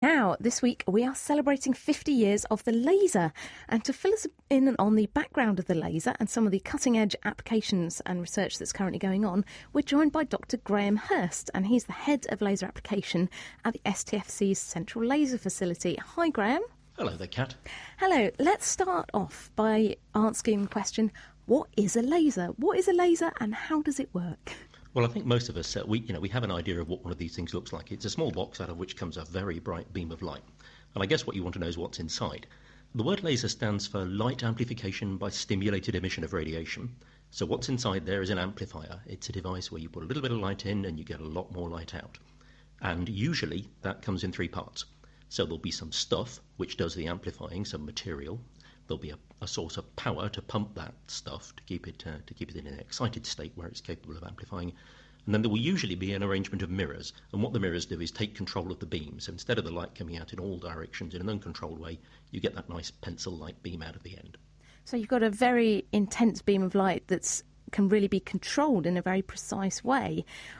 Now, this week we are celebrating 50 years of the laser, and to fill us in on the background of the laser and some of the cutting-edge applications and research that's currently going on, we're joined by Dr. Graham Hurst, and he's the Head of Laser Application at the STFC's Central Laser Facility. Hi, Graham. Hello there, Kat. Hello. Let's start off by asking the question, what is a laser? What is a laser and how does it work? Well, I think most of us, we have an idea of what one of these things looks like. It's a small box out of which comes a very bright beam of light. And I guess what you want to know is what's inside. The word laser stands for light amplification by stimulated emission of radiation. So what's inside there is an amplifier. It's a device where you put a little bit of light in and you get a lot more light out. And usually that comes in three parts. So there'll be some stuff which does the amplifying, some material. There'll be a source of power to pump that stuff to keep it in an excited state where it's capable of amplifying. And then there will usually be an arrangement of mirrors. And what the mirrors do is take control of the beam. So instead of the light coming out in all directions in an uncontrolled way, you get that nice pencil-like beam out of the end. So you've got a very intense beam of light that can really be controlled in a very precise way.